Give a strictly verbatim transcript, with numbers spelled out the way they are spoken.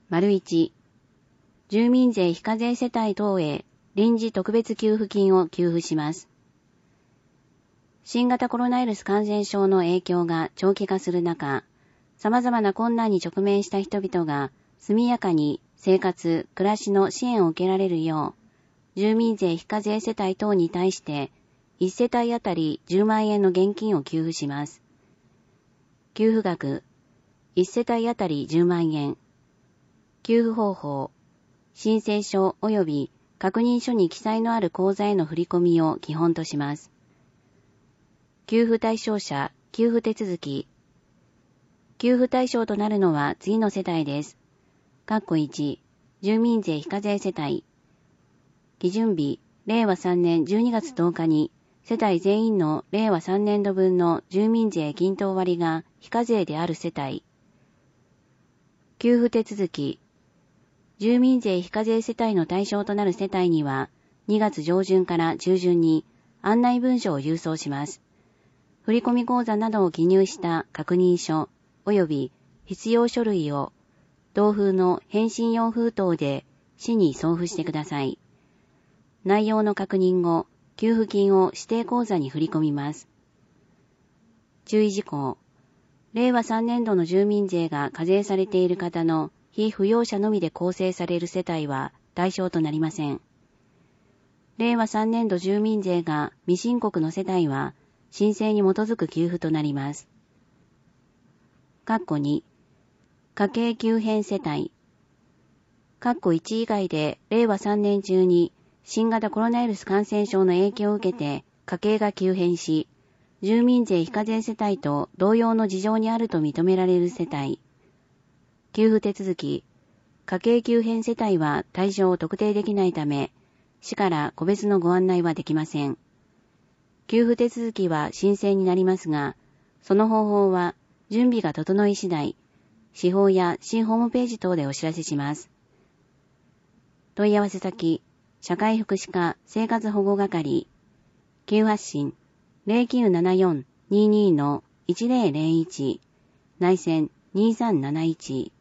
いち、住民税非課税世帯等へ臨時特別給付金を給付します。新型コロナウイルス感染症の影響が長期化する中、様々な困難に直面した人々が速やかに生活、暮らしの支援を受けられるよう、住民税非課税世帯等に対していち世帯あたりじゅうまんえんの現金を給付します。給付額、いち世帯あたりじゅうまんえん。給付方法、申請書及び確認書に記載のある口座への振り込みを基本とします。給付対象者、給付手続き。給付対象となるのは次の世帯です。括弧いち、住民税非課税世帯。基準日、れいわさんねんじゅうにがつとおかに、世帯全員のれいわさんねんどぶんの住民税均等割が非課税である世帯。給付手続き。住民税非課税世帯の対象となる世帯には、にがつじょうじゅんから中旬に案内文書を郵送します。振込口座などを記入した確認書及び必要書類を同封の返信用封筒で市に送付してください。内容の確認後、給付金を指定口座に振り込みます。注意事項。れいわさんねんどの住民税が課税されている方の被扶養者のみで構成される世帯は対象となりません。れいわさんねんど住民税が未申告の世帯は申請に基づく給付となります。括弧に、家計急変世帯。括弧いち以外でれいわさんねん中に新型コロナウイルス感染症の影響を受けて家計が急変し、住民税非課税世帯と同様の事情にあると認められる世帯。給付手続き、家計急変世帯は対象を特定できないため、市から個別のご案内はできません。給付手続きは申請になりますが、その方法は準備が整い次第、市法や市ホームページ等でお知らせします。問い合わせ先、社会福祉課生活保護係、急発進 ゼロきゅうななよん にーにー のいちゼロゼロいち 内線にさんなないち